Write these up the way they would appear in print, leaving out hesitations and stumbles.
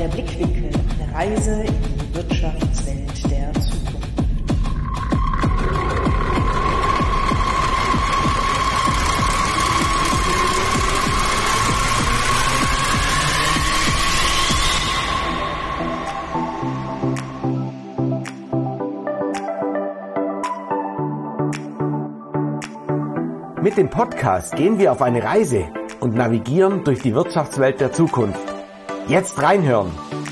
Der Blickwinkel, eine Reise in die Wirtschaftswelt der Zukunft. Mit dem Podcast gehen wir auf eine Reise und navigieren durch die Wirtschaftswelt der Zukunft. Jetzt reinhören!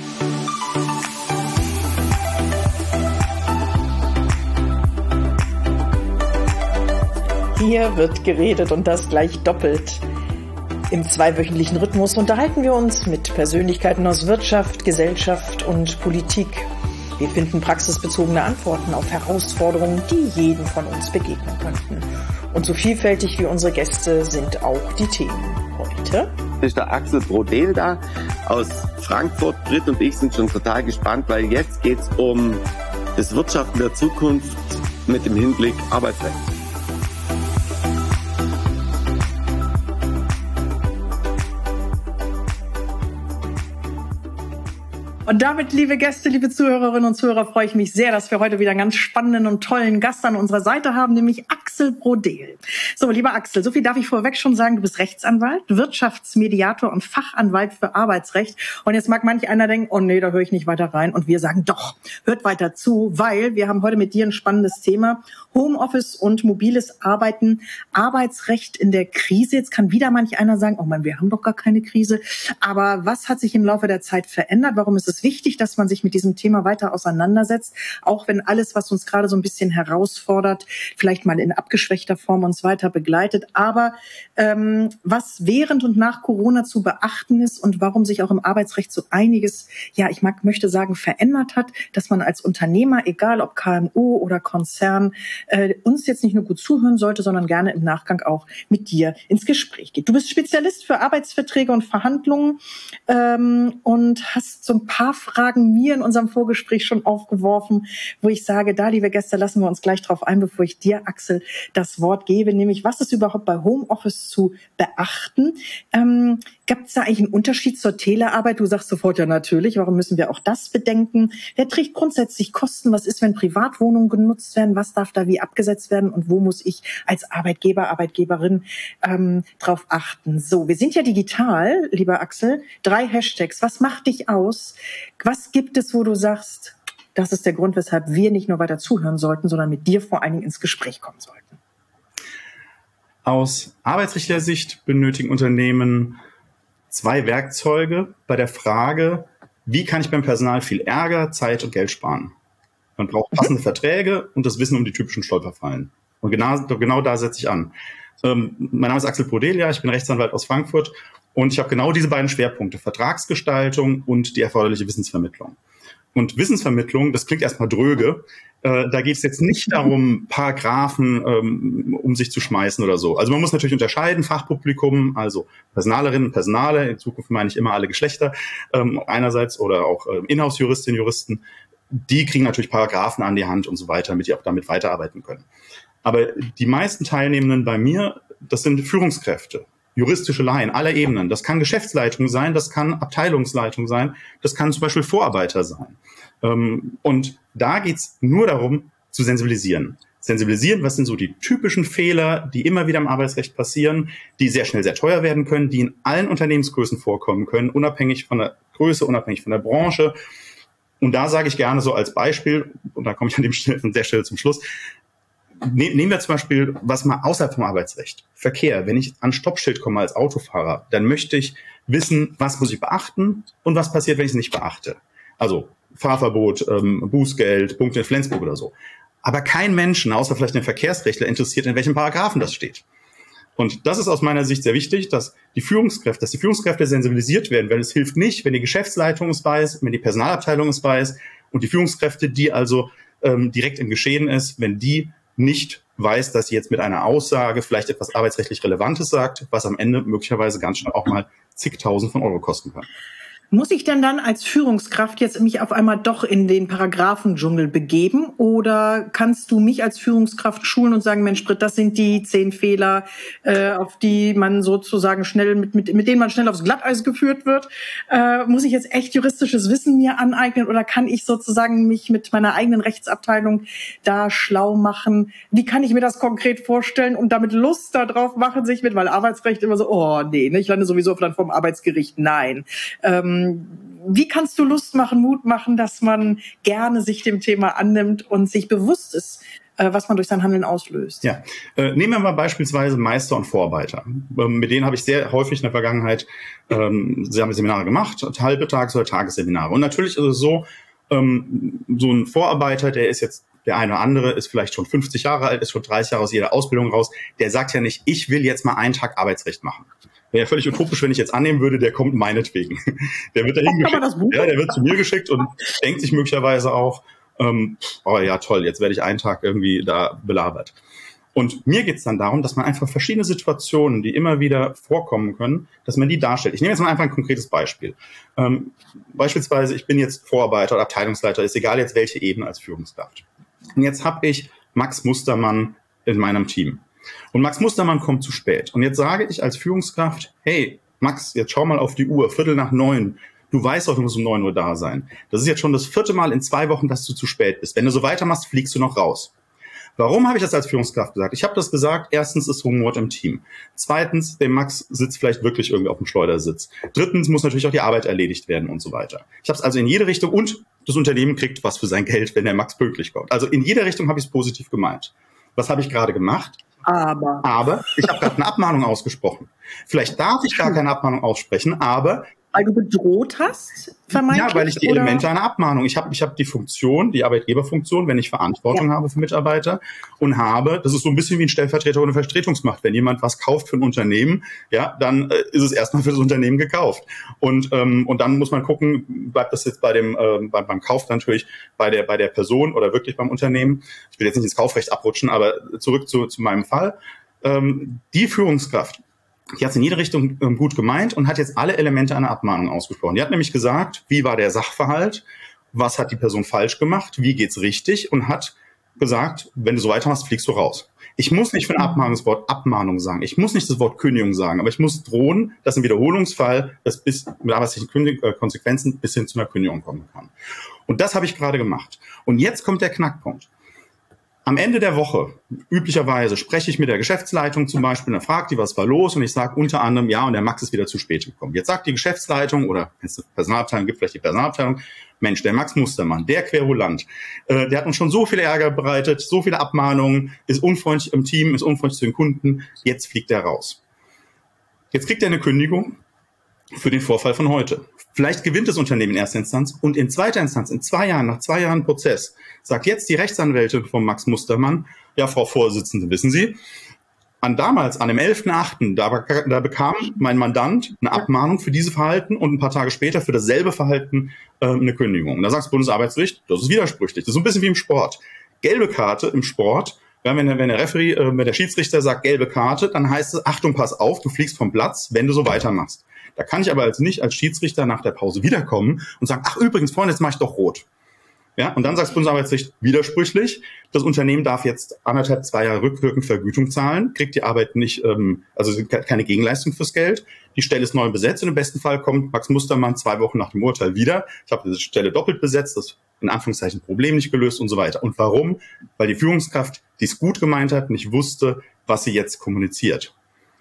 Hier wird geredet und das gleich doppelt. Im zweiwöchentlichen Rhythmus unterhalten wir uns mit Persönlichkeiten aus Wirtschaft, Gesellschaft und Politik. Wir finden praxisbezogene Antworten auf Herausforderungen, die jedem von uns begegnen könnten. Und so vielfältig wie unsere Gäste sind auch die Themen. Heute ist der Axel Brodel da aus Frankfurt. Britt und ich sind schon total gespannt, weil jetzt geht's um das Wirtschaften der Zukunft mit dem Hinblick Arbeitsrecht. Und damit, liebe Gäste, liebe Zuhörerinnen und Zuhörer, freue ich mich sehr, dass wir heute wieder einen ganz spannenden und tollen Gast an unserer Seite haben, nämlich Axel Brodel. So, lieber Axel, so viel darf ich vorweg schon sagen. Du bist Rechtsanwalt, Wirtschaftsmediator und Fachanwalt für Arbeitsrecht. Und jetzt mag manch einer denken, oh nee, da höre ich nicht weiter rein. Und wir sagen doch, hört weiter zu, weil wir haben heute mit dir ein spannendes Thema. Homeoffice und mobiles Arbeiten, Arbeitsrecht in der Krise. Jetzt kann wieder manch einer sagen, oh Mann, wir haben doch gar keine Krise. Aber was hat sich im Laufe der Zeit verändert? Warum ist es wichtig, dass man sich mit diesem Thema weiter auseinandersetzt, auch wenn alles, was uns gerade so ein bisschen herausfordert, vielleicht mal in abgeschwächter Form uns weiter begleitet. Aber was während und nach Corona zu beachten ist und warum sich auch im Arbeitsrecht so einiges, ja, möchte sagen, verändert hat, dass man als Unternehmer, egal ob KMU oder Konzern, uns jetzt nicht nur gut zuhören sollte, sondern gerne im Nachgang auch mit dir ins Gespräch geht. Du bist Spezialist für Arbeitsverträge und Verhandlungen und hast so ein paar Fragen mir in unserem Vorgespräch schon aufgeworfen, wo ich sage, da, liebe Gäste, lassen wir uns gleich drauf ein, bevor ich dir, Axel, das Wort gebe, nämlich was ist überhaupt bei Homeoffice zu beachten? Gibt es da eigentlich einen Unterschied zur Telearbeit? Du sagst sofort, ja natürlich, warum müssen wir auch das bedenken? Wer trägt grundsätzlich Kosten? Was ist, wenn Privatwohnungen genutzt werden? Was darf da wie abgesetzt werden? Und wo muss ich als Arbeitgeber, Arbeitgeberin drauf achten? So, wir sind ja digital, lieber Axel. 3 Hashtags. Was macht dich aus? Was gibt es, wo du sagst, das ist der Grund, weshalb wir nicht nur weiter zuhören sollten, sondern mit dir vor allen Dingen ins Gespräch kommen sollten? Aus arbeitsrechtlicher Sicht benötigen Unternehmen 2 Werkzeuge bei der Frage, wie kann ich beim Personal viel Ärger, Zeit und Geld sparen? Man braucht passende Verträge und das Wissen um die typischen Stolperfallen. Und genau da setze ich an. Mein Name ist Axel Brodel, ich bin Rechtsanwalt aus Frankfurt und ich habe genau diese beiden Schwerpunkte, Vertragsgestaltung und die erforderliche Wissensvermittlung. Und Wissensvermittlung, das klingt erstmal dröge. Da geht es jetzt nicht darum, Paragraphen um sich zu schmeißen oder so. Also man muss natürlich unterscheiden, Fachpublikum, also Personalerinnen und Personale, in Zukunft meine ich immer alle Geschlechter, einerseits oder auch Inhouse-Juristinnen, Juristen, die kriegen natürlich Paragraphen an die Hand und so weiter, damit die auch damit weiterarbeiten können. Aber die meisten Teilnehmenden bei mir, das sind Führungskräfte, juristische Laien aller Ebenen. Das kann Geschäftsleitung sein, das kann Abteilungsleitung sein, das kann zum Beispiel Vorarbeiter sein. Und da geht's nur darum, zu sensibilisieren. Sensibilisieren, was sind so die typischen Fehler, die immer wieder im Arbeitsrecht passieren, die sehr schnell sehr teuer werden können, die in allen Unternehmensgrößen vorkommen können, unabhängig von der Größe, unabhängig von der Branche. Und da sage ich gerne so als Beispiel, und da komme ich an der Stelle zum Schluss, nehmen wir zum Beispiel was mal außerhalb vom Arbeitsrecht. Verkehr. Wenn ich an Stoppschild komme als Autofahrer, dann möchte ich wissen, was muss ich beachten und was passiert, wenn ich es nicht beachte. Also Fahrverbot, Bußgeld, Punkte in Flensburg oder so. Aber kein Menschen, außer vielleicht ein Verkehrsrechtler, interessiert, in welchen Paragraphen das steht. Und das ist aus meiner Sicht sehr wichtig, dass die Führungskräfte sensibilisiert werden, weil es hilft nicht, wenn die Geschäftsleitung es weiß, wenn die Personalabteilung es weiß und die Führungskräfte, die also direkt im Geschehen ist, wenn die nicht weiß, dass sie jetzt mit einer Aussage vielleicht etwas arbeitsrechtlich Relevantes sagt, was am Ende möglicherweise ganz schnell auch mal zigtausend von Euro kosten kann. Muss ich denn dann als Führungskraft jetzt mich auf einmal doch in den Paragraphendschungel begeben oder kannst du mich als Führungskraft schulen und sagen, Mensch, Britt, das sind die 10 Fehler, auf die man sozusagen schnell, mit denen man schnell aufs Glatteis geführt wird? Muss ich jetzt echt juristisches Wissen mir aneignen oder kann ich sozusagen mich mit meiner eigenen Rechtsabteilung da schlau machen? Wie kann ich mir das konkret vorstellen und damit Lust darauf machen, sich weil Arbeitsrecht immer so, oh nee, ich lande sowieso dann vom Arbeitsgericht, nein. Wie kannst du Lust machen, Mut machen, dass man gerne sich dem Thema annimmt und sich bewusst ist, was man durch sein Handeln auslöst? Ja, nehmen wir mal beispielsweise Meister und Vorarbeiter. Mit denen habe ich sehr häufig in der Vergangenheit Seminare gemacht, halbe Tages- oder Tagesseminare. Und natürlich ist es so, so ein Vorarbeiter, der ist jetzt, der eine oder andere ist vielleicht schon 50 Jahre alt, ist schon 30 Jahre aus jeder Ausbildung raus, der sagt ja nicht, ich will jetzt mal einen Tag Arbeitsrecht machen. Wäre ja völlig utopisch, wenn ich jetzt annehmen würde, der kommt meinetwegen. Der wird dahin geschickt. Ja, der wird zu mir geschickt und denkt sich möglicherweise auch, oh ja, toll, jetzt werde ich einen Tag irgendwie da belabert. Und mir geht's dann darum, dass man einfach verschiedene Situationen, die immer wieder vorkommen können, dass man die darstellt. Ich nehme jetzt mal einfach ein konkretes Beispiel. Beispielsweise, ich bin jetzt Vorarbeiter oder Abteilungsleiter, ist egal jetzt welche Ebene als Führungskraft. Und jetzt habe ich Max Mustermann in meinem Team. Und Max Mustermann kommt zu spät. Und jetzt sage ich als Führungskraft, hey, Max, jetzt schau mal auf die Uhr, 8:45. Du weißt doch, du musst um 9 Uhr da sein. Das ist jetzt schon das 4. Mal in 2 Wochen, dass du zu spät bist. Wenn du so weitermachst, fliegst du noch raus. Warum habe ich das als Führungskraft gesagt? Ich habe das gesagt, erstens ist Humor im Team. Zweitens, der Max sitzt vielleicht wirklich irgendwie auf dem Schleudersitz. Drittens muss natürlich auch die Arbeit erledigt werden und so weiter. Ich habe es also in jede Richtung und das Unternehmen kriegt was für sein Geld, wenn der Max pünktlich kommt. Also in jeder Richtung habe ich es positiv gemeint. Was habe ich gerade gemacht? Aber ich habe gerade eine Abmahnung ausgesprochen. Vielleicht darf ich gar keine Abmahnung aussprechen, aber weil du bedroht hast, vermeintlich? Ja, weil ich die Elemente einer Abmahnung, ich hab die Funktion, die Arbeitgeberfunktion, wenn ich Verantwortung habe für Mitarbeiter und das ist so ein bisschen wie ein Stellvertreter ohne Vertretungsmacht. Wenn jemand was kauft für ein Unternehmen, ja, dann ist es erstmal für das Unternehmen gekauft. Und dann muss man gucken, bleibt das jetzt beim Kauf natürlich bei der Person oder wirklich beim Unternehmen. Ich will jetzt nicht ins Kaufrecht abrutschen, aber zurück zu meinem Fall. Die Führungskraft, die hat es in jede Richtung gut gemeint und hat jetzt alle Elemente einer Abmahnung ausgesprochen. Die hat nämlich gesagt, wie war der Sachverhalt, was hat die Person falsch gemacht, wie geht's richtig und hat gesagt, wenn du so weitermachst, fliegst du raus. Ich muss nicht für ein Abmahnungswort Abmahnung sagen. Ich muss nicht das Wort Kündigung sagen, aber ich muss drohen, dass im Wiederholungsfall das mit arbeitsrechtlichen Konsequenzen bis hin zu einer Kündigung kommen kann. Und das habe ich gerade gemacht. Und jetzt kommt der Knackpunkt. Am Ende der Woche, üblicherweise, spreche ich mit der Geschäftsleitung zum Beispiel, dann fragt die, was war los, und ich sage unter anderem, ja, und der Max ist wieder zu spät gekommen. Jetzt sagt die Geschäftsleitung, oder wenn es eine Personalabteilung gibt, vielleicht die Personalabteilung, Mensch, der Max Mustermann, der Querulant, der hat uns schon so viel Ärger bereitet, so viele Abmahnungen, ist unfreundlich im Team, ist unfreundlich zu den Kunden, jetzt fliegt er raus. Jetzt kriegt er eine Kündigung für den Vorfall von heute. Vielleicht gewinnt das Unternehmen in erster Instanz und in zweiter Instanz, in 2 Jahren, nach 2 Jahren Prozess, sagt jetzt die Rechtsanwältin von Max Mustermann, ja, Frau Vorsitzende, wissen Sie, an dem 11.8., da bekam mein Mandant eine Abmahnung für dieses Verhalten und ein paar Tage später für dasselbe Verhalten eine Kündigung. Und da sagt das Bundesarbeitsgericht, das ist widersprüchlich. Das ist so ein bisschen wie im Sport. Gelbe Karte im Sport, ja, wenn der Schiedsrichter sagt gelbe Karte, dann heißt es, Achtung, pass auf, du fliegst vom Platz, wenn du so weitermachst. Da kann ich aber nicht als Schiedsrichter nach der Pause wiederkommen und sagen, ach übrigens, Freunde, jetzt mache ich doch rot. Ja, und dann sagt das Bundesarbeitsgericht widersprüchlich, das Unternehmen darf jetzt 1,5, 2 Jahre rückwirkend Vergütung zahlen, kriegt die Arbeit nicht, also keine Gegenleistung fürs Geld. Die Stelle ist neu besetzt und im besten Fall kommt Max Mustermann 2 Wochen nach dem Urteil wieder. Ich habe diese Stelle doppelt besetzt, das in Anführungszeichen Problem nicht gelöst und so weiter. Und warum? Weil die Führungskraft, die es gut gemeint hat, nicht wusste, was sie jetzt kommuniziert.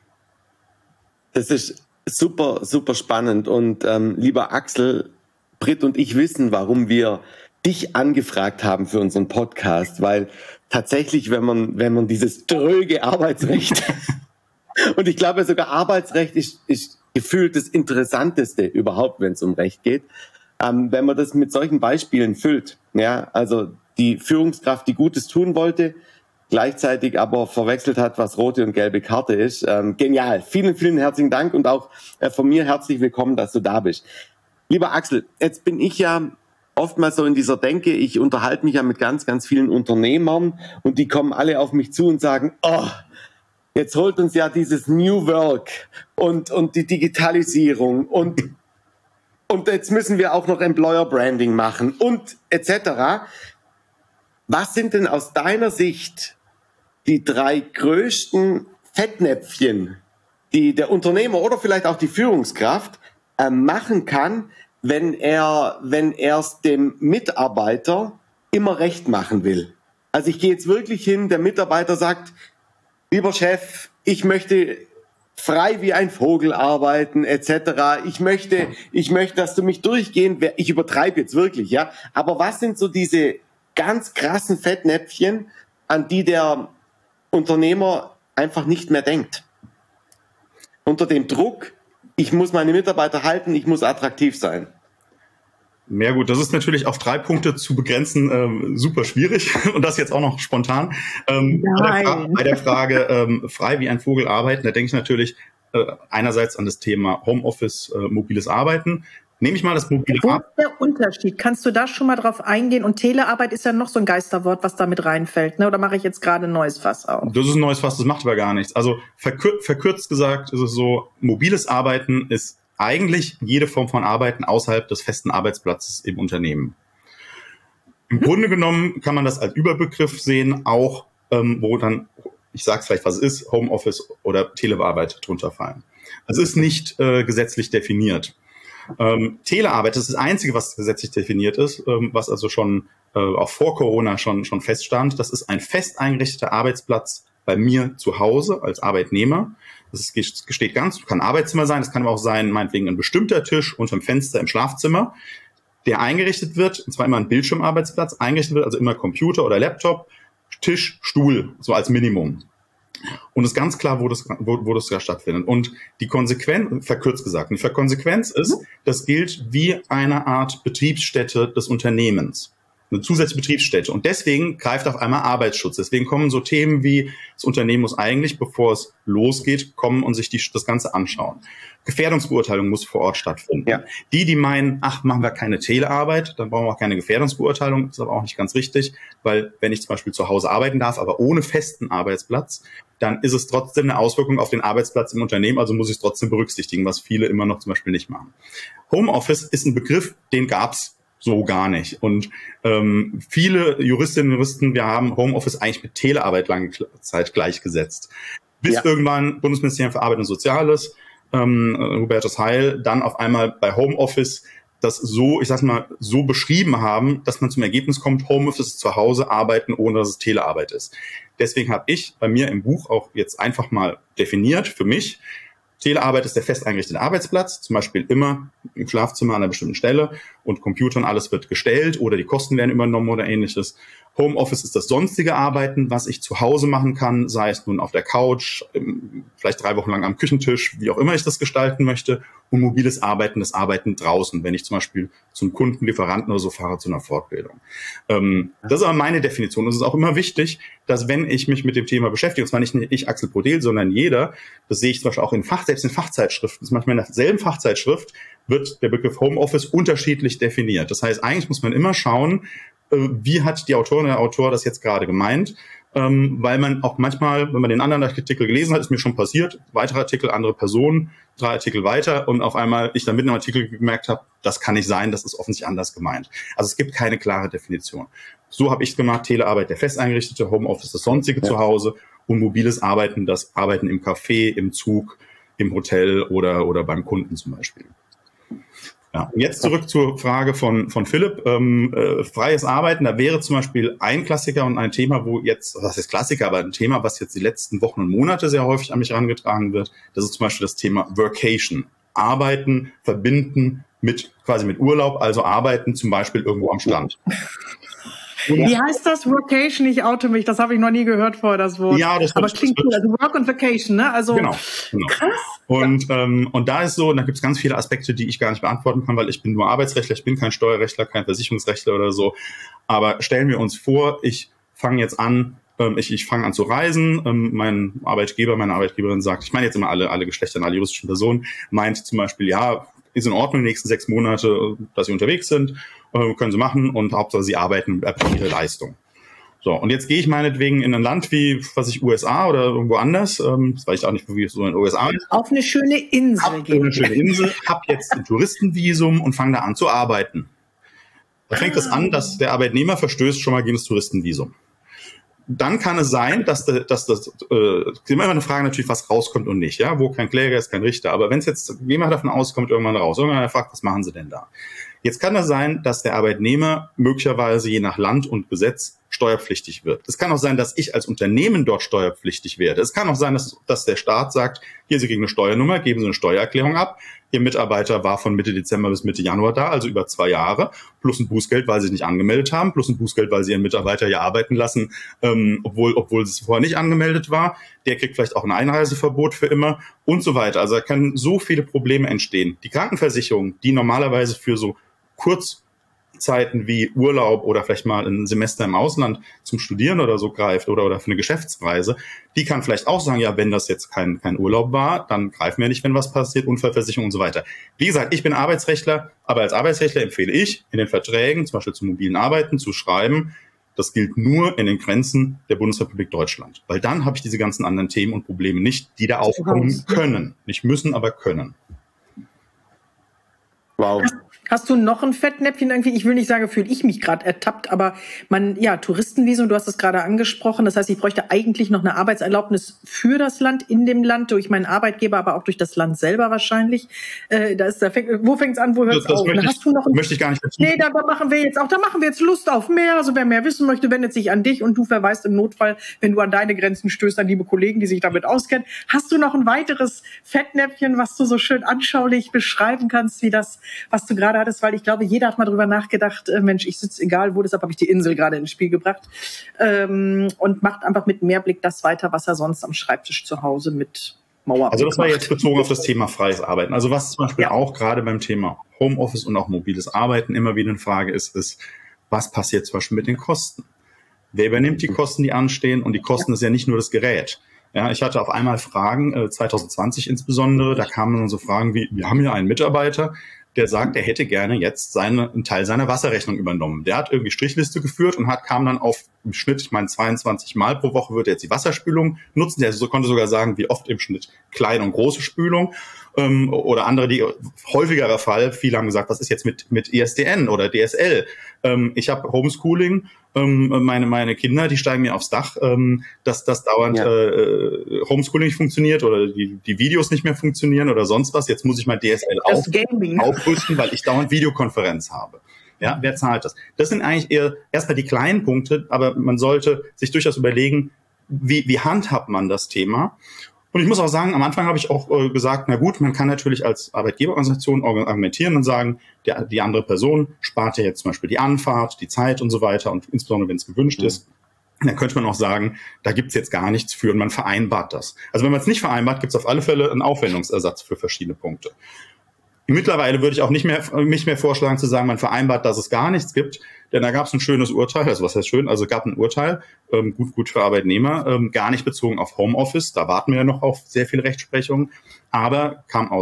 Das ist super, super spannend. Und lieber Axel, Britt und ich wissen, warum wir dich angefragt haben für unseren Podcast, weil tatsächlich, wenn man dieses dröge Arbeitsrecht und ich glaube sogar Arbeitsrecht ist gefühlt das Interessanteste überhaupt, wenn es um Recht geht, wenn man das mit solchen Beispielen füllt, ja, also die Führungskraft, die Gutes tun wollte, gleichzeitig aber verwechselt hat, was rote und gelbe Karte ist. Genial. Vielen, vielen herzlichen Dank und auch von mir herzlich willkommen, dass du da bist. Lieber Axel, jetzt bin ich ja oftmals so in dieser Denke, ich unterhalte mich ja mit ganz, ganz vielen Unternehmern und die kommen alle auf mich zu und sagen, oh, jetzt holt uns ja dieses New Work und die Digitalisierung und und jetzt müssen wir auch noch Employer Branding machen und etc. Was sind denn aus deiner Sicht die 3 größten Fettnäpfchen, die der Unternehmer oder vielleicht auch die Führungskraft machen kann, wenn er es dem Mitarbeiter immer recht machen will? Also ich gehe jetzt wirklich hin, der Mitarbeiter sagt, lieber Chef, ich möchte frei wie ein Vogel arbeiten, etc. Ich möchte, dass du mich durchgehend, ich übertreibe jetzt wirklich, ja. Aber was sind so diese ganz krassen Fettnäpfchen, an die der Unternehmer einfach nicht mehr denkt? Unter dem Druck, ich muss meine Mitarbeiter halten, ich muss attraktiv sein. Ja gut, das ist natürlich auf 3 Punkte zu begrenzen super schwierig und das jetzt auch noch spontan. Bei der Frage frei wie ein Vogel arbeiten, da denke ich natürlich einerseits an das Thema Homeoffice, mobiles Arbeiten. Nehme ich mal das mobile Arbeiten. Wo ist der Unterschied? Kannst du da schon mal drauf eingehen? Und Telearbeit ist ja noch so ein Geisterwort, was da mit reinfällt, ne? Oder mache ich jetzt gerade ein neues Fass auf? Das ist ein neues Fass, das macht aber gar nichts. Also verkürzt gesagt ist es so, mobiles Arbeiten ist eigentlich jede Form von Arbeiten außerhalb des festen Arbeitsplatzes im Unternehmen. Im Grunde genommen kann man das als Überbegriff sehen, auch wo dann, ich sage es vielleicht, was es ist, Homeoffice oder Telearbeit drunter fallen. Es ist nicht gesetzlich definiert. Telearbeit ist das Einzige, was gesetzlich definiert ist, was also schon auch vor Corona schon feststand. Das ist ein fest eingerichteter Arbeitsplatz bei mir zu Hause als Arbeitnehmer. Das gesteht ganz, kann ein Arbeitszimmer sein, das kann aber auch sein, meinetwegen ein bestimmter Tisch unterm Fenster im Schlafzimmer, der eingerichtet wird, und zwar immer ein Bildschirmarbeitsplatz, eingerichtet wird, also immer Computer oder Laptop, Tisch, Stuhl, so als Minimum. Und es ist ganz klar, wo das da stattfindet. Und die Konsequenz, verkürzt gesagt, die Konsequenz ist, das gilt wie eine Art Betriebsstätte des Unternehmens. Eine zusätzliche Betriebsstätte. Und deswegen greift auf einmal Arbeitsschutz. Deswegen kommen so Themen wie, das Unternehmen muss eigentlich, bevor es losgeht, kommen und sich das Ganze anschauen. Gefährdungsbeurteilung muss vor Ort stattfinden. Ja. Die meinen, ach, machen wir keine Telearbeit, dann brauchen wir auch keine Gefährdungsbeurteilung. Das ist aber auch nicht ganz richtig, weil wenn ich zum Beispiel zu Hause arbeiten darf, aber ohne festen Arbeitsplatz, dann ist es trotzdem eine Auswirkung auf den Arbeitsplatz im Unternehmen, also muss ich es trotzdem berücksichtigen, was viele immer noch zum Beispiel nicht machen. Homeoffice ist ein Begriff, den gab's so gar nicht. Und viele Juristinnen und Juristen, wir haben Homeoffice eigentlich mit Telearbeit lange Zeit gleichgesetzt. Bis irgendwann Bundesministerium für Arbeit und Soziales, Hubertus Heil, dann auf einmal bei Homeoffice das so, ich sag mal, so beschrieben haben, dass man zum Ergebnis kommt, Homeoffice ist zu Hause arbeiten, ohne dass es Telearbeit ist. Deswegen habe ich bei mir im Buch auch jetzt einfach mal definiert für mich, Telearbeit ist der fest eingerichtete Arbeitsplatz, zum Beispiel immer im Schlafzimmer an einer bestimmten Stelle und Computer und alles wird gestellt oder die Kosten werden übernommen oder ähnliches. Homeoffice ist das sonstige Arbeiten, was ich zu Hause machen kann, sei es nun auf der Couch, vielleicht 3 Wochen lang am Küchentisch, wie auch immer ich das gestalten möchte. Und mobiles Arbeiten, das Arbeiten draußen, wenn ich zum Beispiel zum Kunden, Lieferanten oder so fahre zu einer Fortbildung. Das ist aber meine Definition. Und es ist auch immer wichtig, dass wenn ich mich mit dem Thema beschäftige, und zwar nicht ich, Axel Brodel, sondern jeder, das sehe ich zum Beispiel auch selbst in Fachzeitschriften, das manchmal in derselben Fachzeitschrift wird der Begriff Homeoffice unterschiedlich definiert. Das heißt, eigentlich muss man immer schauen, wie hat die Autorin oder der Autor das jetzt gerade gemeint, weil man auch manchmal, wenn man den anderen Artikel gelesen hat, ist mir schon passiert, weitere Artikel, andere Personen, 3 Artikel weiter und auf einmal ich dann mit einem Artikel gemerkt habe, das kann nicht sein, das ist offensichtlich anders gemeint. Also es gibt keine klare Definition. So habe ich es gemacht, Telearbeit der fest eingerichtete, Homeoffice das sonstige zu Hause und mobiles Arbeiten, das Arbeiten im Café, im Zug, im Hotel oder beim Kunden zum Beispiel. Ja, jetzt zurück zur Frage von Philipp. Freies Arbeiten, da wäre zum Beispiel ein Klassiker und ein Thema, wo jetzt, was ist Klassiker, aber ein Thema, was jetzt die letzten Wochen und Monate sehr häufig an mich herangetragen wird, das ist zum Beispiel das Thema Workation. Arbeiten, verbinden mit Urlaub, also arbeiten zum Beispiel irgendwo am Strand. Wie heißt das? Workation? Ich oute mich. Das habe ich noch nie gehört vorher, das Wort. Ja, das aber klingt cool. Also Work und Vacation, ne? Also genau. Krass. Und da ist so, da gibt es ganz viele Aspekte, die ich gar nicht beantworten kann, weil ich bin nur Arbeitsrechtler, ich bin kein Steuerrechtler, kein Versicherungsrechtler oder so. Aber stellen wir uns vor, ich fange jetzt an, ich fange an zu reisen. Mein Arbeitgeber, meine Arbeitgeberin sagt, ich meine jetzt immer alle Geschlechter und alle juristischen Personen, meint zum Beispiel, ja, ist in Ordnung, die nächsten 6 Monate, dass sie unterwegs sind, können sie machen und Hauptsache sie arbeiten und erbringen ihre Leistung. So, und jetzt gehe ich meinetwegen in ein Land wie, USA oder irgendwo anders, das weiß ich auch nicht, wie es so in den USA ist. Auf eine schöne Insel gehen. Hab jetzt ein Touristenvisum und fange da an zu arbeiten. Da fängt es an, dass der Arbeitnehmer verstößt schon mal gegen das Touristenvisum. Dann kann es sein, dass das immer eine Frage natürlich, was rauskommt und nicht, ja, wo kein Kläger ist, kein Richter. Aber wenn es jetzt, gehen wir davon aus, kommt irgendwann raus, irgendwann fragt, was machen Sie denn da? Jetzt kann das sein, dass der Arbeitnehmer möglicherweise je nach Land und Gesetz steuerpflichtig wird. Es kann auch sein, dass ich als Unternehmen dort steuerpflichtig werde. Es kann auch sein, dass der Staat sagt, hier, Sie kriegen eine Steuernummer, geben Sie eine Steuererklärung ab. Ihr Mitarbeiter war von Mitte Dezember bis Mitte Januar da, also über 2 Jahre, plus ein Bußgeld, weil Sie sich nicht angemeldet haben, plus ein Bußgeld, weil Sie Ihren Mitarbeiter hier arbeiten lassen, obwohl es vorher nicht angemeldet war. Der kriegt vielleicht auch ein Einreiseverbot für immer und so weiter. Also da können so viele Probleme entstehen. Die Krankenversicherung, die normalerweise für so Kurzzeiten wie Urlaub oder vielleicht mal ein Semester im Ausland zum Studieren oder so greift oder für eine Geschäftsreise, die kann vielleicht auch sagen, ja, wenn das jetzt kein Urlaub war, dann greifen wir nicht, wenn was passiert, Unfallversicherung und so weiter. Wie gesagt, ich bin Arbeitsrechtler, aber als Arbeitsrechtler empfehle ich, in den Verträgen, zum Beispiel zum mobilen Arbeiten, zu schreiben, das gilt nur in den Grenzen der Bundesrepublik Deutschland. Weil dann habe ich diese ganzen anderen Themen und Probleme nicht, die da aufkommen können. Nicht müssen, aber können. Wow. Hast du noch ein Fettnäpfchen irgendwie? Ich will nicht sagen, fühle ich mich gerade ertappt, aber Touristenvisum, du hast es gerade angesprochen. Das heißt, ich bräuchte eigentlich noch eine Arbeitserlaubnis für das Land, in dem Land, durch meinen Arbeitgeber, aber auch durch das Land selber wahrscheinlich. Wo fängt's an, wo hört's auf? Möchte ich gar nicht dazu. Nee, da machen wir jetzt Lust auf mehr. Also wer mehr wissen möchte, wendet sich an dich und du verweist im Notfall, wenn du an deine Grenzen stößt, an liebe Kollegen, die sich damit auskennen. Hast du noch ein weiteres Fettnäpfchen, was du so schön anschaulich beschreiben kannst, wie das, was du gerade hattest? Weil ich glaube, jeder hat mal drüber nachgedacht, Mensch, ich sitze egal wo, deshalb habe ich die Insel gerade ins Spiel gebracht, und macht einfach mit Mehrblick das weiter, was er sonst am Schreibtisch zu Hause mit Mauer. Also das war jetzt bezogen auf das Thema freies Arbeiten. Also was zum Beispiel auch gerade beim Thema Homeoffice und auch mobiles Arbeiten immer wieder eine Frage ist, was passiert zum Beispiel mit den Kosten? Wer übernimmt die Kosten, die anstehen? Und die Kosten ist ja nicht nur das Gerät. Ja, ich hatte auf einmal Fragen, 2020 insbesondere, da kamen dann so Fragen wie, wir haben hier einen Mitarbeiter, der sagt, er hätte gerne jetzt einen Teil seiner Wasserrechnung übernommen. Der hat irgendwie Strichliste geführt und kam dann auf im Schnitt, 22 Mal pro Woche würde er jetzt die Wasserspülung nutzen. Der konnte sogar sagen, wie oft im Schnitt kleine und große Spülung. Oder andere, die häufigerer Fall, viele haben gesagt, was ist jetzt mit ISDN oder DSL? Ich habe Homeschooling, meine Kinder, die steigen mir aufs Dach, dass das dauernd Homeschooling nicht funktioniert oder die Videos nicht mehr funktionieren oder sonst was. Jetzt muss ich mein DSL aufrüsten, weil ich dauernd Videokonferenz habe. Ja, wer zahlt das? Das sind eigentlich eher erstmal die kleinen Punkte, aber man sollte sich durchaus überlegen, wie handhabt man das Thema? Und ich muss auch sagen, am Anfang habe ich auch gesagt, na gut, man kann natürlich als Arbeitgeberorganisation argumentieren und sagen, die andere Person spart ja jetzt zum Beispiel die Anfahrt, die Zeit und so weiter und insbesondere, wenn es gewünscht ist, dann könnte man auch sagen, da gibt's jetzt gar nichts für und man vereinbart das. Also wenn man es nicht vereinbart, gibt's auf alle Fälle einen Aufwendungsersatz für verschiedene Punkte. Mittlerweile würde ich auch nicht mehr vorschlagen zu sagen, man vereinbart, dass es gar nichts gibt, denn da gab es ein schönes Urteil, also was heißt schön, also gab ein Urteil, gut für Arbeitnehmer, gar nicht bezogen auf Homeoffice, da warten wir ja noch auf sehr viel Rechtsprechung, aber kam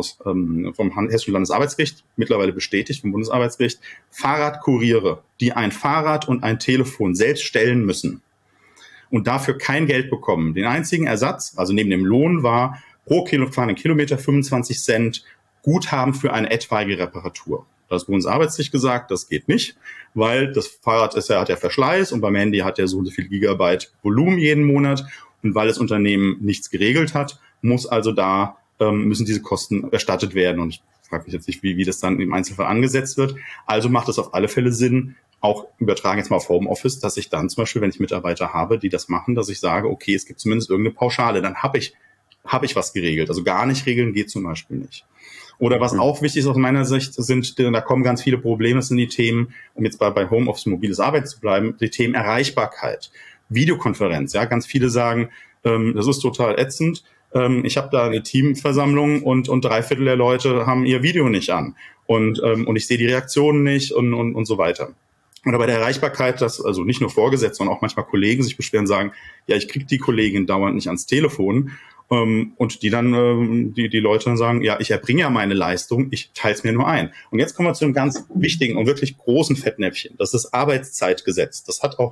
vom Hessischen Landesarbeitsgericht, mittlerweile bestätigt vom Bundesarbeitsgericht, Fahrradkuriere, die ein Fahrrad und ein Telefon selbst stellen müssen und dafür kein Geld bekommen. Den einzigen Ersatz, also neben dem Lohn, war pro gefahrenen Kilometer 25 Cent Guthaben für eine etwaige Reparatur. Das Bundesarbeitsgericht gesagt, das geht nicht, weil das Fahrrad hat ja Verschleiß und beim Handy hat ja so viel Gigabyte Volumen jeden Monat und weil das Unternehmen nichts geregelt hat, müssen diese Kosten erstattet werden und ich frage mich jetzt nicht, wie das dann im Einzelfall angesetzt wird. Also macht es auf alle Fälle Sinn, auch übertragen jetzt mal auf Homeoffice, dass ich dann zum Beispiel, wenn ich Mitarbeiter habe, die das machen, dass ich sage, okay, es gibt zumindest irgendeine Pauschale, dann habe ich was geregelt. Also gar nicht regeln geht zum Beispiel nicht. Oder was auch wichtig ist aus meiner Sicht, da kommen ganz viele Probleme, das sind die Themen, um jetzt bei Homeoffice mobiles Arbeiten zu bleiben, die Themen Erreichbarkeit, Videokonferenz. Ja, ganz viele sagen, das ist total ätzend. Ich habe da eine Teamversammlung und 3/4 der Leute haben ihr Video nicht an und ich sehe die Reaktionen nicht und so weiter. Oder bei der Erreichbarkeit, dass also nicht nur Vorgesetzte, sondern auch manchmal Kollegen sich beschweren, sagen, ja, ich kriege die Kollegin dauernd nicht ans Telefon. Und die dann, die Leute dann sagen, ja, ich erbringe ja meine Leistung, ich teile es mir nur ein. Und jetzt kommen wir zu einem ganz wichtigen und wirklich großen Fettnäpfchen. Das ist das Arbeitszeitgesetz. Das hat auch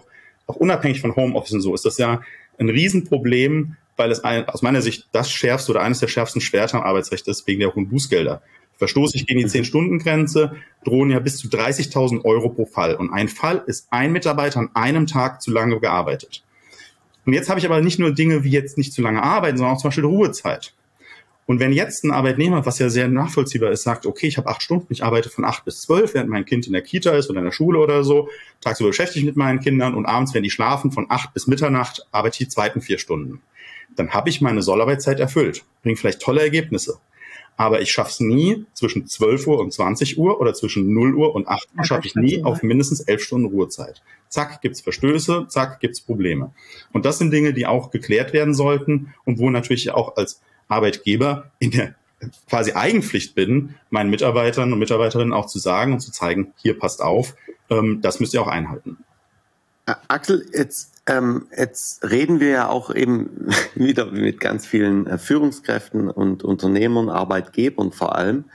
auch unabhängig von Homeoffice und so, ist das ja ein Riesenproblem, weil es aus meiner Sicht das schärfste oder eines der schärfsten Schwerter am Arbeitsrecht ist, wegen der hohen Bußgelder. Verstoße ich gegen die 10-Stunden-Grenze, drohen ja bis zu 30.000 Euro pro Fall. Und ein Fall ist ein Mitarbeiter an einem Tag zu lange gearbeitet. Und jetzt habe ich aber nicht nur Dinge wie jetzt nicht zu lange arbeiten, sondern auch zum Beispiel Ruhezeit. Und wenn jetzt ein Arbeitnehmer, was ja sehr nachvollziehbar ist, sagt, okay, ich habe 8 Stunden, ich arbeite von 8 bis 12, während mein Kind in der Kita ist oder in der Schule oder so, tagsüber beschäftige ich mich mit meinen Kindern und abends, wenn die schlafen, von 8 bis Mitternacht arbeite ich die zweiten 4 Stunden. Dann habe ich meine Sollarbeitszeit erfüllt, bringt vielleicht tolle Ergebnisse. Aber ich schaffe es nie, zwischen 12 Uhr und 20 Uhr oder zwischen 0 Uhr und 8 Uhr schaffe ich nie auf mindestens 11 Stunden Ruhezeit. Zack, gibt's Verstöße, zack, gibt's Probleme. Und das sind Dinge, die auch geklärt werden sollten und wo natürlich auch als Arbeitgeber in der quasi Eigenpflicht bin, meinen Mitarbeitern und Mitarbeiterinnen auch zu sagen und zu zeigen, hier passt auf, das müsst ihr auch einhalten. Axel, jetzt reden wir ja auch eben wieder mit ganz vielen Führungskräften und Unternehmern, Arbeitgebern vor allem.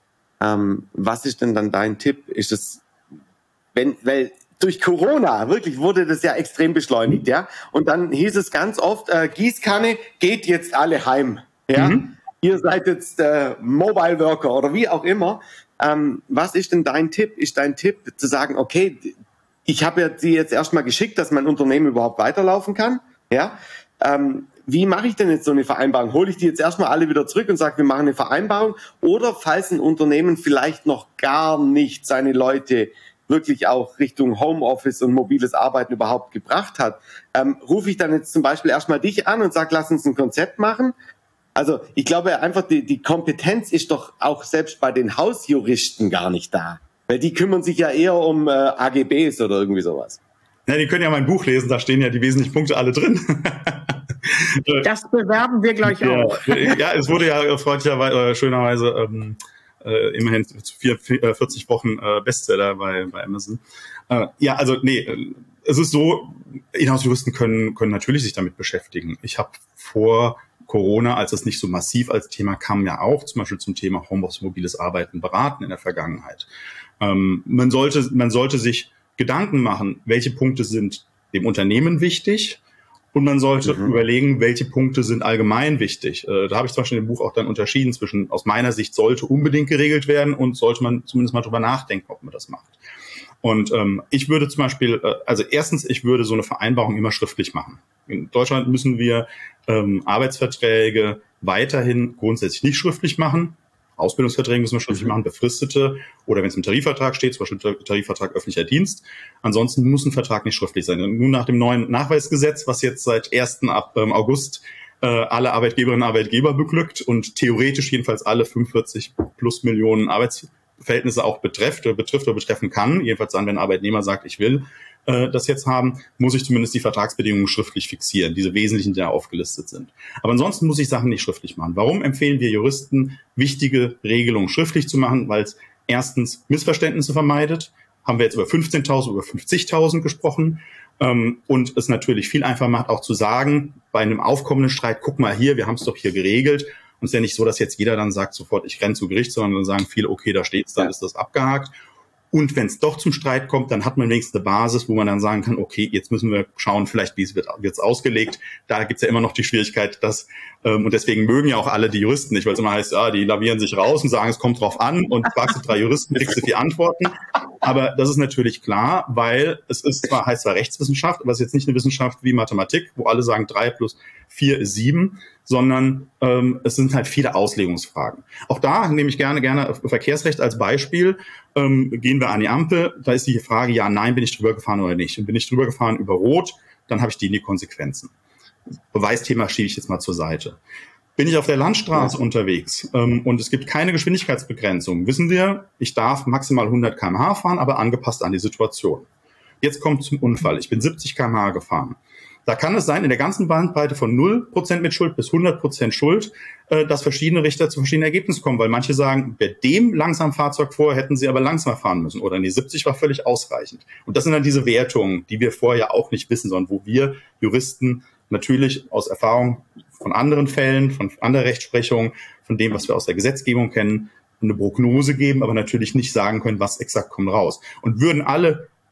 Was ist denn dann dein Tipp? Ist es, weil durch Corona wirklich wurde das ja extrem beschleunigt, ja? Und dann hieß es ganz oft, Gießkanne, geht jetzt alle heim, ja? Ihr seid jetzt Mobile Worker oder wie auch immer. Was ist denn dein Tipp? Ist dein Tipp zu sagen, okay, ich habe ja die jetzt erstmal geschickt, dass mein Unternehmen überhaupt weiterlaufen kann. Ja, wie mache ich denn jetzt so eine Vereinbarung? Hole ich die jetzt erstmal alle wieder zurück und sage, wir machen eine Vereinbarung? Oder falls ein Unternehmen vielleicht noch gar nicht seine Leute wirklich auch Richtung Homeoffice und mobiles Arbeiten überhaupt gebracht hat, rufe ich dann jetzt zum Beispiel erstmal dich an und sage, lass uns ein Konzept machen? Also ich glaube einfach, die Kompetenz ist doch auch selbst bei den Hausjuristen gar nicht da. Weil die kümmern sich ja eher um AGBs oder irgendwie sowas. Ja, die können ja mein Buch lesen, da stehen ja die wesentlichen Punkte alle drin. Das bewerben wir gleich auch. Ja, es wurde ja freundlicherweise, schönerweise immerhin 40 Wochen Bestseller bei Amazon. Ja, also nee, es ist so, Inhouse-Juristen können natürlich sich damit beschäftigen. Ich habe vor Corona, als es nicht so massiv als Thema kam, ja auch zum Beispiel zum Thema Homeoffice, mobiles Arbeiten beraten in der Vergangenheit. Man sollte sich Gedanken machen, welche Punkte sind dem Unternehmen wichtig und man sollte überlegen, welche Punkte sind allgemein wichtig. Da habe ich zum Beispiel in dem Buch auch dann unterschieden zwischen, aus meiner Sicht sollte unbedingt geregelt werden und sollte man zumindest mal drüber nachdenken, ob man das macht. Und ich würde zum Beispiel, also erstens, ich würde so eine Vereinbarung immer schriftlich machen. In Deutschland müssen wir Arbeitsverträge weiterhin grundsätzlich nicht schriftlich machen. Ausbildungsverträge müssen wir schriftlich machen, befristete oder wenn es im Tarifvertrag steht, zum Beispiel Tarifvertrag öffentlicher Dienst. Ansonsten muss ein Vertrag nicht schriftlich sein. Und nun nach dem neuen Nachweisgesetz, was jetzt seit 1. August alle Arbeitgeberinnen und Arbeitgeber beglückt und theoretisch jedenfalls alle 45 plus Millionen Arbeitsverhältnisse auch betrifft oder betreffen kann, jedenfalls dann, wenn ein Arbeitnehmer sagt, ich will das jetzt haben, muss ich zumindest die Vertragsbedingungen schriftlich fixieren, diese wesentlichen, die da aufgelistet sind. Aber ansonsten muss ich Sachen nicht schriftlich machen. Warum empfehlen wir Juristen, wichtige Regelungen schriftlich zu machen? Weil es erstens Missverständnisse vermeidet. Haben wir jetzt über 15.000, über 50.000 gesprochen. Und es natürlich viel einfacher macht, auch zu sagen, bei einem aufkommenden Streit, guck mal hier, wir haben es doch hier geregelt. Und es ist ja nicht so, dass jetzt jeder dann sagt, sofort, ich renne zu Gericht, sondern dann sagen viele, okay, da steht's, dann ist das abgehakt. Und wenn es doch zum Streit kommt, dann hat man wenigstens eine Basis, wo man dann sagen kann, okay, jetzt müssen wir schauen, vielleicht wie es wird's ausgelegt. Da gibt's ja immer noch die Schwierigkeit, dass und deswegen mögen ja auch alle die Juristen nicht, weil es immer heißt, ja, die lavieren sich raus und sagen, es kommt drauf an und fragst du 3 Juristen, kriegst du 4 Antworten. Aber das ist natürlich klar, weil es ist heißt zwar Rechtswissenschaft, aber es ist jetzt nicht eine Wissenschaft wie Mathematik, wo alle sagen 3 plus 4 ist 7, sondern es sind halt viele Auslegungsfragen. Auch da nehme ich gerne Verkehrsrecht als Beispiel. Gehen wir an die Ampel, da ist die Frage, ja, nein, bin ich drüber gefahren oder nicht? Und bin ich drüber gefahren über Rot, dann habe ich die Konsequenzen. Beweisthema schiebe ich jetzt mal zur Seite. Bin ich auf der Landstraße unterwegs und es gibt keine Geschwindigkeitsbegrenzung, wissen wir, ich darf maximal 100 km/h fahren, aber angepasst an die Situation. Jetzt kommt zum Unfall. Ich bin 70 km/h gefahren. Da kann es sein, in der ganzen Bandbreite von 0% mit Schuld bis 100% Schuld, dass verschiedene Richter zu verschiedenen Ergebnissen kommen, weil manche sagen, bei dem langsamen Fahrzeug vorher hätten sie aber langsamer fahren müssen oder die 70 war völlig ausreichend. Und das sind dann diese Wertungen, die wir vorher auch nicht wissen, sondern wo wir Juristen natürlich aus Erfahrung von anderen Fällen, von anderer Rechtsprechung, von dem, was wir aus der Gesetzgebung kennen, eine Prognose geben, aber natürlich nicht sagen können, was exakt kommt raus. Und würden alle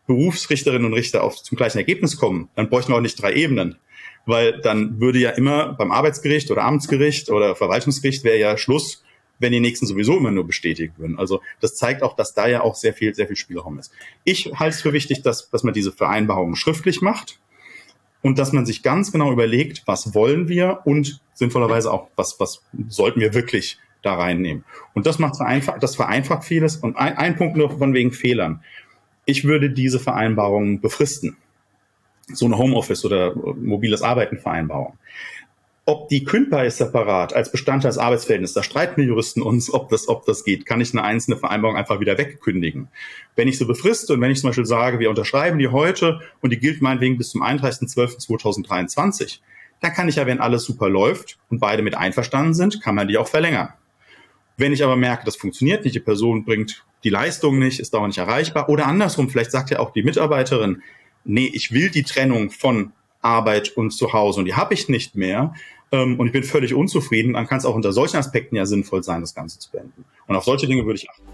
Berufsrichterinnen und Richter zum gleichen Ergebnis kommen, dann bräuchten wir auch nicht 3 Ebenen. Weil dann würde ja immer beim Arbeitsgericht oder Amtsgericht oder Verwaltungsgericht wäre ja Schluss, wenn die nächsten sowieso immer nur bestätigt würden. Also das zeigt auch, dass da ja auch sehr viel Spielraum ist. Ich halte es für wichtig, dass man diese Vereinbarungen schriftlich macht und dass man sich ganz genau überlegt, was wollen wir und sinnvollerweise auch, was sollten wir wirklich da reinnehmen. Und das vereinfacht vieles. Und ein Punkt nur von wegen Fehlern. Ich würde diese Vereinbarungen befristen. So eine Homeoffice- oder mobiles Arbeiten-Vereinbarung. Ob die kündbar ist separat als Bestandteil des Arbeitsverhältnisses, da streiten wir Juristen uns, ob das geht. Kann ich eine einzelne Vereinbarung einfach wieder wegkündigen? Wenn ich so befriste und wenn ich zum Beispiel sage, wir unterschreiben die heute und die gilt meinetwegen bis zum 31.12.2023, dann kann ich ja, wenn alles super läuft und beide mit einverstanden sind, kann man die auch verlängern. Wenn ich aber merke, das funktioniert nicht, die Person bringt die Leistung nicht, ist dauernd nicht erreichbar oder andersrum, vielleicht sagt ja auch die Mitarbeiterin, nee, ich will die Trennung von Arbeit und Zuhause und die habe ich nicht mehr und ich bin völlig unzufrieden, dann kann es auch unter solchen Aspekten ja sinnvoll sein, das Ganze zu beenden. Und auf solche Dinge würde ich achten.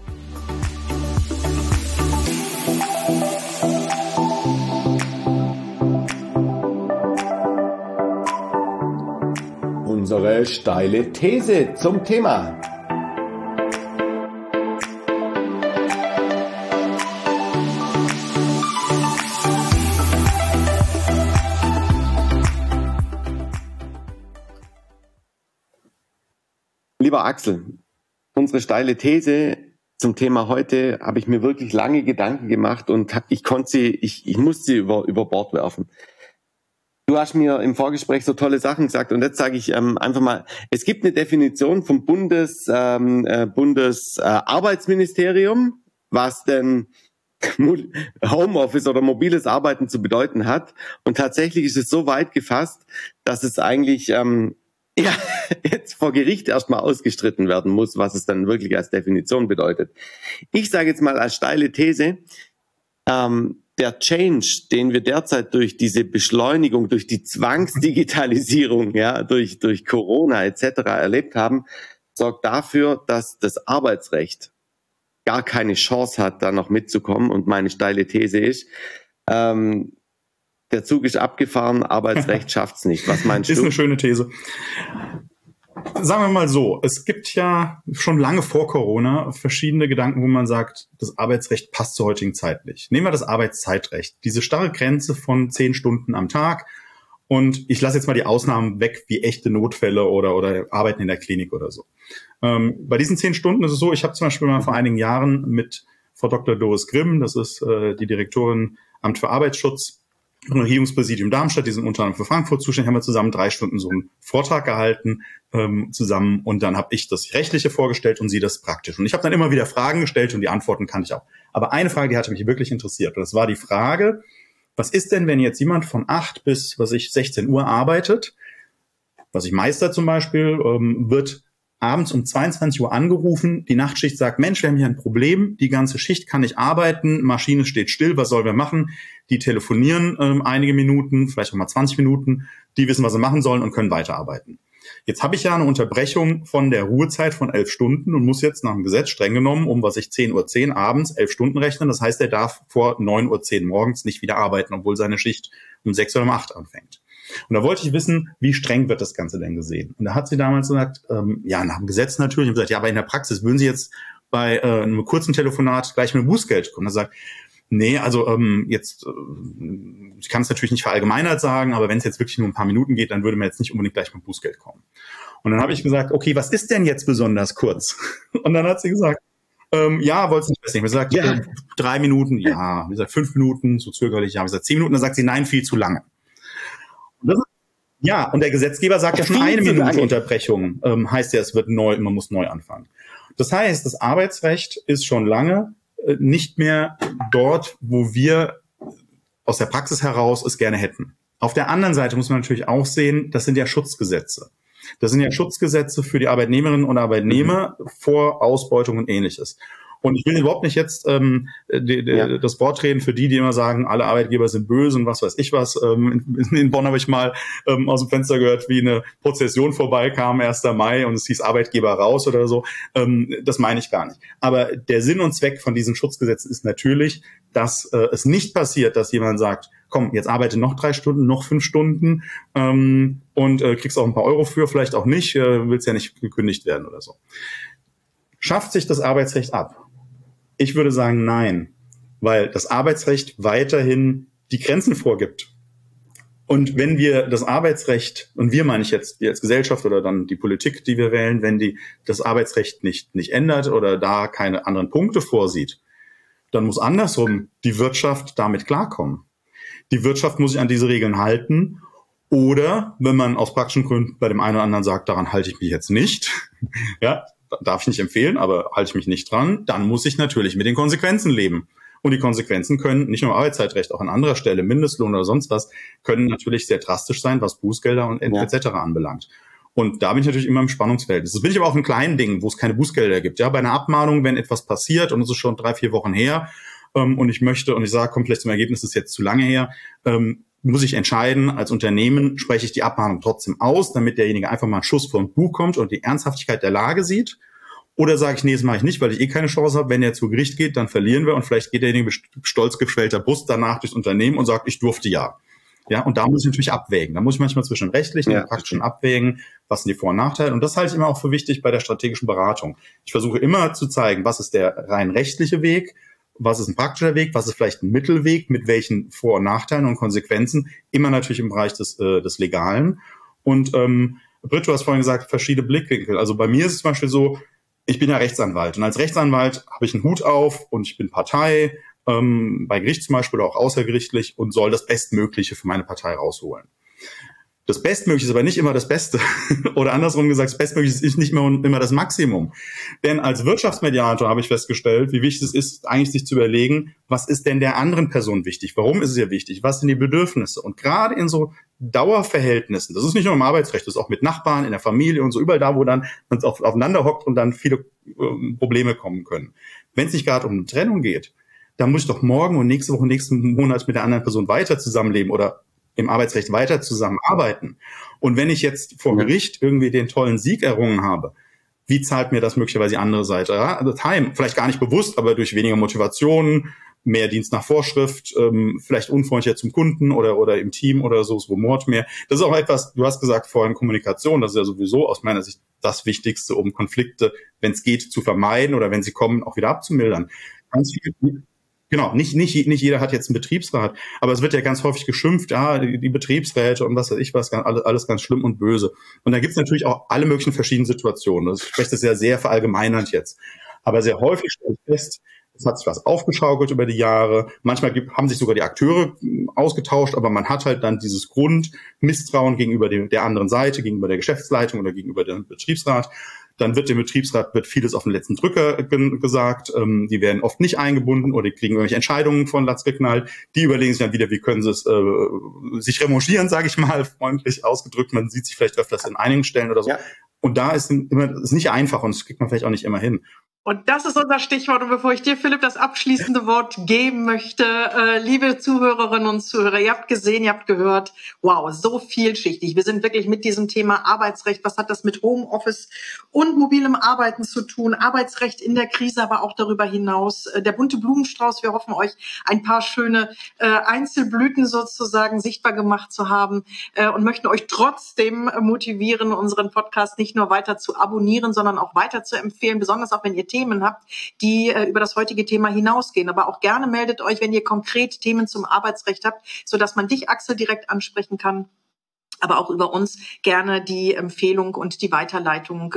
Unsere steile These zum Thema. Lieber Axel, unsere steile These zum Thema heute habe ich mir wirklich lange Gedanken gemacht und ich musste sie über Bord werfen. Du hast mir im Vorgespräch so tolle Sachen gesagt und jetzt sage ich einfach mal, es gibt eine Definition vom Bundesarbeitsministerium, was denn Homeoffice oder mobiles Arbeiten zu bedeuten hat. Und tatsächlich ist es so weit gefasst, dass es eigentlich jetzt vor Gericht erstmal ausgestritten werden muss, was es dann wirklich als Definition bedeutet. Ich sage jetzt mal als steile These, der Change, den wir derzeit durch diese Beschleunigung, durch die Zwangsdigitalisierung, durch Corona etc. erlebt haben, sorgt dafür, dass das Arbeitsrecht gar keine Chance hat, da noch mitzukommen. Und meine steile These ist, der Zug ist abgefahren, Arbeitsrecht schafft's nicht. Was meinst du? Ist eine schöne These. Sagen wir mal so, es gibt ja schon lange vor Corona verschiedene Gedanken, wo man sagt, das Arbeitsrecht passt zur heutigen Zeit nicht. Nehmen wir das Arbeitszeitrecht. Diese starre Grenze von 10 Stunden am Tag. Und ich lasse jetzt mal die Ausnahmen weg, wie echte Notfälle oder Arbeiten in der Klinik oder so. Bei diesen 10 Stunden ist es so, ich habe zum Beispiel mal vor einigen Jahren mit Frau Dr. Doris Grimm, das ist die Direktorin Amt für Arbeitsschutz, im Regierungspräsidium Darmstadt, die sind unter anderem für Frankfurt zuständig, haben wir zusammen 3 Stunden so einen Vortrag gehalten zusammen und dann habe ich das Rechtliche vorgestellt und sie das praktisch. Und ich habe dann immer wieder Fragen gestellt und die Antworten kannte ich auch. Aber eine Frage, die hatte mich wirklich interessiert und das war die Frage, was ist denn, wenn jetzt jemand von 8 bis 16 Uhr arbeitet, was ich Meister zum Beispiel, wird abends um 22 Uhr angerufen, die Nachtschicht sagt, Mensch, wir haben hier ein Problem, die ganze Schicht kann nicht arbeiten, Maschine steht still, was sollen wir machen? Die telefonieren einige Minuten, vielleicht auch mal 20 Minuten, die wissen, was sie machen sollen und können weiterarbeiten. Jetzt habe ich ja eine Unterbrechung von der Ruhezeit von 11 Stunden und muss jetzt nach dem Gesetz streng genommen 10:10 Uhr abends 11 Stunden rechnen. Das heißt, er darf vor 9:10 Uhr morgens nicht wieder arbeiten, obwohl seine Schicht um 6 oder um 8 anfängt. Und da wollte ich wissen, wie streng wird das Ganze denn gesehen? Und da hat sie damals gesagt, nach dem Gesetz natürlich. Und gesagt, ja, aber in der Praxis würden Sie jetzt bei einem kurzen Telefonat gleich mit Bußgeld kommen. Da sagt, nee, also ich kann es natürlich nicht verallgemeinert sagen, aber wenn es jetzt wirklich nur ein paar Minuten geht, dann würde man jetzt nicht unbedingt gleich mit Bußgeld kommen. Und dann habe ich gesagt, okay, was ist denn jetzt besonders kurz? Und dann hat sie gesagt, wollte sie nicht besser. Ich habe gesagt, 3 Minuten, ja. Ich gesagt, 5 Minuten, so zögerlich, ja. Ich habe gesagt, 10 Minuten. Dann sagt sie, nein, viel zu lange. Und der Gesetzgeber sagt ja schon 1 Minute Unterbrechung, heißt ja, man muss neu anfangen. Das heißt, das Arbeitsrecht ist schon lange nicht mehr dort, wo wir aus der Praxis heraus es gerne hätten. Auf der anderen Seite muss man natürlich auch sehen, das sind ja Schutzgesetze. Das sind ja Schutzgesetze für die Arbeitnehmerinnen und Arbeitnehmer vor Ausbeutung und Ähnliches. Und ich will überhaupt nicht jetzt das Wort reden für die immer sagen, alle Arbeitgeber sind böse und was weiß ich was. In Bonn habe ich mal aus dem Fenster gehört, wie eine Prozession vorbeikam, 1. Mai, und es hieß Arbeitgeber raus oder so. Das meine ich gar nicht. Aber der Sinn und Zweck von diesen Schutzgesetzen ist natürlich, dass es nicht passiert, dass jemand sagt, komm, jetzt arbeite noch 3 Stunden, noch 5 Stunden und kriegst auch ein paar Euro für, vielleicht auch nicht, willst ja nicht gekündigt werden oder so. Schafft sich das Arbeitsrecht ab? Ich würde sagen, nein, weil das Arbeitsrecht weiterhin die Grenzen vorgibt. Und wenn wir das Arbeitsrecht, und wir meine ich jetzt wir als Gesellschaft oder dann die Politik, die wir wählen, wenn die das Arbeitsrecht nicht ändert oder da keine anderen Punkte vorsieht, dann muss andersrum die Wirtschaft damit klarkommen. Die Wirtschaft muss sich an diese Regeln halten. Oder wenn man aus praktischen Gründen bei dem einen oder anderen sagt, daran halte ich mich jetzt nicht, ja, darf ich nicht empfehlen, aber halte ich mich nicht dran, dann muss ich natürlich mit den Konsequenzen leben. Und die Konsequenzen können nicht nur im Arbeitszeitrecht, auch an anderer Stelle, Mindestlohn oder sonst was, können natürlich sehr drastisch sein, was Bußgelder und etc. anbelangt. Und da bin ich natürlich immer im Spannungsverhältnis. Das bin ich aber auch in kleinen Dingen, wo es keine Bußgelder gibt. Ja, bei einer Abmahnung, wenn etwas passiert und es ist schon 3-4 Wochen her und ich sage, kommt vielleicht zum Ergebnis, das ist jetzt zu lange her, muss ich entscheiden, als Unternehmen spreche ich die Abmahnung trotzdem aus, damit derjenige einfach mal einen Schuss vor den Bug kommt und die Ernsthaftigkeit der Lage sieht. Oder sage ich, nee, das mache ich nicht, weil ich keine Chance habe. Wenn er zu Gericht geht, dann verlieren wir und vielleicht geht derjenige mit stolz geschwellter Brust danach durchs Unternehmen und sagt, ich durfte ja. Ja, und da muss ich natürlich abwägen. Da muss ich manchmal zwischen rechtlichen und praktischen abwägen, was sind die Vor- und Nachteile. Und das halte ich immer auch für wichtig bei der strategischen Beratung. Ich versuche immer zu zeigen, was ist der rein rechtliche Weg, was ist ein praktischer Weg, was ist vielleicht ein Mittelweg, mit welchen Vor- und Nachteilen und Konsequenzen, immer natürlich im Bereich des Legalen. Und Britt, du hast vorhin gesagt, verschiedene Blickwinkel. Also bei mir ist es zum Beispiel so, ich bin ja Rechtsanwalt und als Rechtsanwalt habe ich einen Hut auf und ich bin Partei, bei Gericht zum Beispiel oder auch außergerichtlich und soll das Bestmögliche für meine Partei rausholen. Das Bestmögliche ist aber nicht immer das Beste. Oder andersrum gesagt, das Bestmögliche ist nicht immer das Maximum. Denn als Wirtschaftsmediator habe ich festgestellt, wie wichtig es ist, eigentlich sich zu überlegen, was ist denn der anderen Person wichtig? Warum ist es ihr wichtig? Was sind die Bedürfnisse? Und gerade in so Dauerverhältnissen, das ist nicht nur im Arbeitsrecht, das ist auch mit Nachbarn, in der Familie und so, überall da, wo dann man aufeinander hockt und dann viele Probleme kommen können. Wenn es nicht gerade um eine Trennung geht, dann muss ich doch morgen und nächste Woche, nächsten Monat mit der anderen Person weiter zusammenleben oder im Arbeitsrecht weiter zusammenarbeiten. Und wenn ich jetzt vor Gericht irgendwie den tollen Sieg errungen habe, wie zahlt mir das möglicherweise die andere Seite? Ja, also Time, vielleicht gar nicht bewusst, aber durch weniger Motivation, mehr Dienst nach Vorschrift, vielleicht unfreundlicher zum Kunden oder im Team oder so, es rumort mehr. Das ist auch etwas, du hast gesagt vorhin Kommunikation, das ist ja sowieso aus meiner Sicht das Wichtigste, um Konflikte, wenn es geht, zu vermeiden oder wenn sie kommen, auch wieder abzumildern. Ganz viel. Genau, nicht jeder hat jetzt einen Betriebsrat, aber es wird ja ganz häufig geschimpft, die Betriebsräte und was weiß ich was, alles ganz schlimm und böse. Und da gibt es natürlich auch alle möglichen verschiedenen Situationen. Ich spreche das ja sehr verallgemeinernd jetzt. Aber sehr häufig stelle ich fest, es hat sich was aufgeschaukelt über die Jahre. Manchmal haben sich sogar die Akteure ausgetauscht, aber man hat halt dann dieses Grundmisstrauen gegenüber der anderen Seite, gegenüber der Geschäftsleitung oder gegenüber dem Betriebsrat. Dann wird dem Betriebsrat vieles auf den letzten Drücker gesagt. Die werden oft nicht eingebunden oder die kriegen irgendwelche Entscheidungen von Latz geknallt. Die überlegen sich dann wieder, wie können sie es sich revanchieren, sage ich mal, freundlich ausgedrückt. Man sieht sich vielleicht öfters in einigen Stellen oder so. Ja. Und da ist nicht einfach und das kriegt man vielleicht auch nicht immer hin. Und das ist unser Stichwort. Und bevor ich dir, Philipp, das abschließende Wort geben möchte, liebe Zuhörerinnen und Zuhörer, ihr habt gesehen, ihr habt gehört, wow, so vielschichtig. Wir sind wirklich mit diesem Thema Arbeitsrecht. Was hat das mit Homeoffice und mobilem Arbeiten zu tun? Arbeitsrecht in der Krise, aber auch darüber hinaus. Der bunte Blumenstrauß. Wir hoffen, euch ein paar schöne Einzelblüten sozusagen sichtbar gemacht zu haben und möchten euch trotzdem motivieren, unseren Podcast nicht nur weiter zu abonnieren, sondern auch weiter zu empfehlen, besonders auch wenn ihr Themen habt, die über das heutige Thema hinausgehen. Aber auch gerne meldet euch, wenn ihr konkret Themen zum Arbeitsrecht habt, sodass man dich, Axel, direkt ansprechen kann. Aber auch über uns gerne die Empfehlung und die Weiterleitung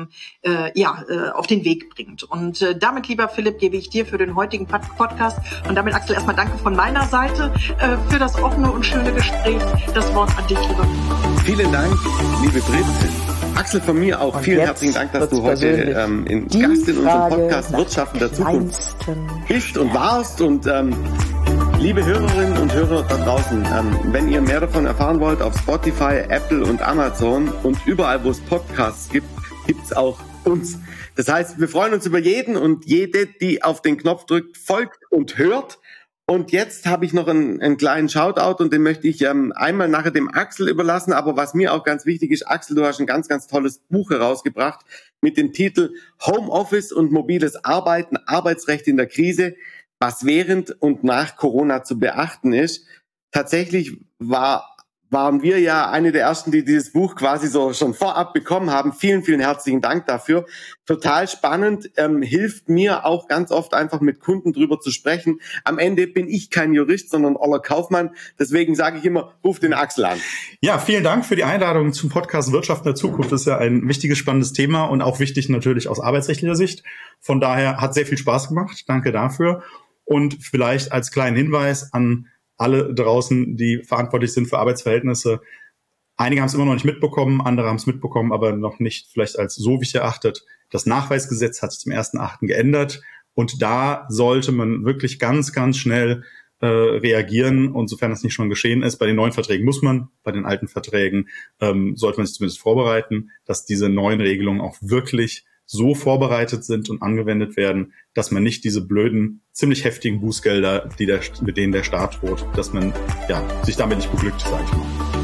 auf den Weg bringt. Und damit, lieber Philipp, gebe ich dir für den heutigen Podcast und damit, Axel, erstmal danke von meiner Seite für das offene und schöne Gespräch. Das Wort an dich, lieber. Vielen Dank, liebe Britt. Axel, von mir auch vielen herzlichen Dank, dass du heute Gast in unserem Podcast Wirtschaft der Zukunft bist und warst. Und liebe Hörerinnen und Hörer da draußen, wenn ihr mehr davon erfahren wollt, auf Spotify, Apple und Amazon und überall, wo es Podcasts gibt, gibt's auch uns. Das heißt, wir freuen uns über jeden und jede, die auf den Knopf drückt, folgt und hört. Und jetzt habe ich noch einen kleinen Shoutout und den möchte ich einmal nachher dem Axel überlassen. Aber was mir auch ganz wichtig ist, Axel, du hast ein ganz, ganz tolles Buch herausgebracht mit dem Titel Homeoffice und mobiles Arbeiten, Arbeitsrecht in der Krise, was während und nach Corona zu beachten ist. Tatsächlich waren wir ja eine der ersten, die dieses Buch quasi so schon vorab bekommen haben. Vielen, vielen herzlichen Dank dafür. Total spannend, hilft mir auch ganz oft einfach mit Kunden drüber zu sprechen. Am Ende bin ich kein Jurist, sondern Oller Kaufmann. Deswegen sage ich immer, ruf den Axel an. Ja, vielen Dank für die Einladung zum Podcast Wirtschaft in der Zukunft. Das ist ja ein wichtiges, spannendes Thema und auch wichtig natürlich aus arbeitsrechtlicher Sicht. Von daher hat sehr viel Spaß gemacht. Danke dafür. Und vielleicht als kleinen Hinweis an alle draußen, die verantwortlich sind für Arbeitsverhältnisse. Einige haben es immer noch nicht mitbekommen, andere haben es mitbekommen, aber noch nicht vielleicht als so wichtig erachtet. Das Nachweisgesetz hat sich zum 1.8. geändert und da sollte man wirklich ganz, ganz schnell reagieren und sofern das nicht schon geschehen ist. Bei den neuen Verträgen muss man, bei den alten Verträgen sollte man sich zumindest vorbereiten, dass diese neuen Regelungen auch wirklich so vorbereitet sind und angewendet werden, dass man nicht diese blöden, ziemlich heftigen Bußgelder, mit denen der Staat droht, dass man sich damit nicht beglückt, sage ich mal.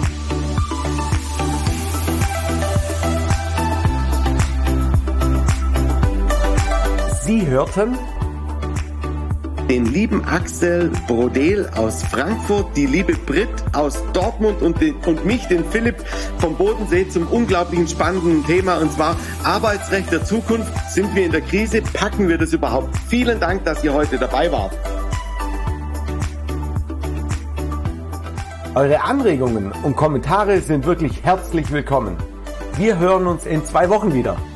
Sie hörten den lieben Axel Brodel aus Frankfurt, die liebe Brit aus Dortmund und mich, den Philipp vom Bodensee, zum unglaublichen spannenden Thema, und zwar Arbeitsrecht der Zukunft. Sind wir in der Krise? Packen wir das überhaupt? Vielen Dank, dass ihr heute dabei wart. Eure Anregungen und Kommentare sind wirklich herzlich willkommen. Wir hören uns in 2 Wochen wieder.